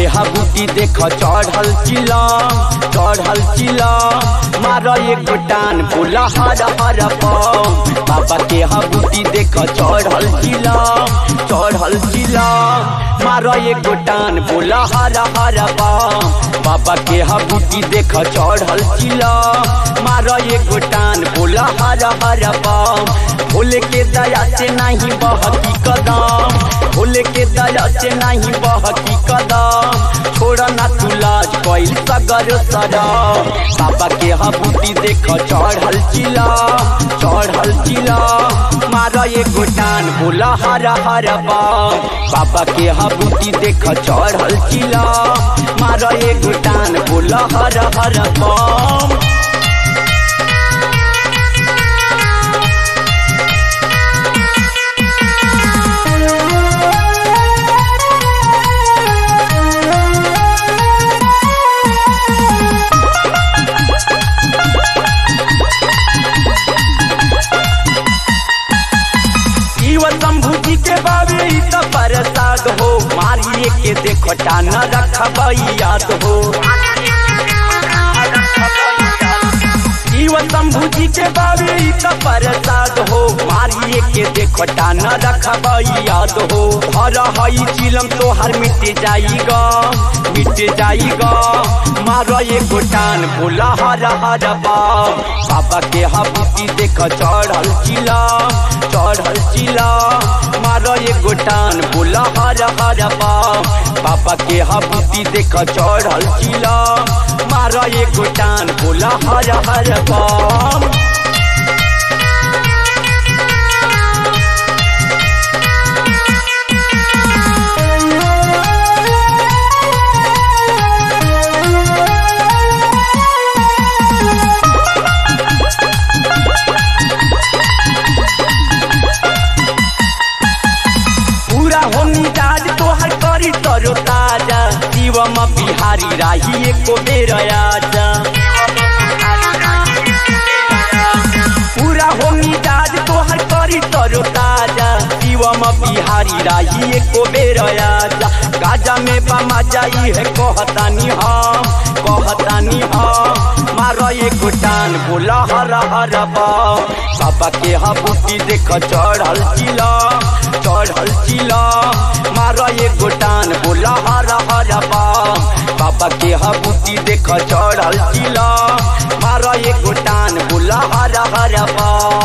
हबूटी देख चढ़ल चिला मार एक टान बोला हर हर पाँव। बाबा के हबूटी देख चढ़ल चिला मार एक टान बोला हर हर पाँव। बाबा के हबूटी देख चढ़ल चिला मार एक टान बोला हर हर पाँव। भोले के दया से नहीं बहकी कदम, भोले के दया से नहीं बहकी कदम। छोड़ा ना तू लाज कोई सगर सरा। बाबा के हबूटी देख चढ़ल चिला मारा एक टान बोला हर हर पाँव। बाबा के हबूटी देख चढ़ल चिला मारा एक टान बोला हर हर पाँव। शंभू जी के बाबे तो प्रसाद हो, मारिए के देखो टान रखब याद हो। शंभू जी के बाबे तो प्रसाद हो, मारिए के देखो टान रखब याद हो। हर हई चिलम तो हर मिट जाएगा मार एक टान बोला हर हर पाँव। बाबा के हबूटी देख चढ़ल चिला मार एक टान बोला हर हर पाँव। बाबा के हबूटी देख चढ़ल चिला मार एक टान बोला हर हर पाँव। तरो ताजा शिवम बिहारी राही एको बेर आजा। पूरा हो मिजाज तोहर करी तरो ताजा शिवम बिहारी राही एको बेर आजा। गाजा में बमा जाई है कहतानी हम मार एक टान बोला हर हर पाँव। बाबा के हबूटी देख चढ़ल चिला मार एक टान बोला हर हर पाँव। बाबा के हबूटी देख चढ़ल चिला मार एक टान बोला हर हर पाँव।